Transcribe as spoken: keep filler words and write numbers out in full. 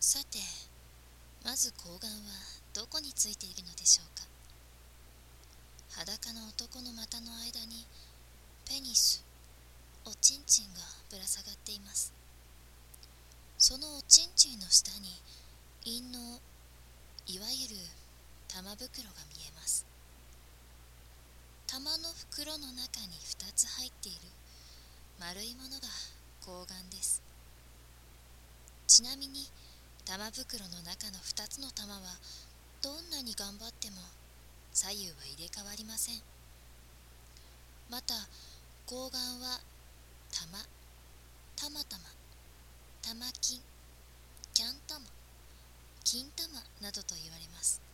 さて、まず睾丸はどこについているのでしょうか。裸の男の股の間にペニス、おちんちんがぶら下がっています。そのおちんちんの下に陰嚢、いわゆる玉袋が見えます。玉の袋の中にふたつ入っている丸いものが睾丸です。ちなみに玉袋の中のふたつの玉はどんなに頑張っても左右は入れ替わりません。また睾丸は玉、玉玉、玉金、キャン玉、金玉などと言われます。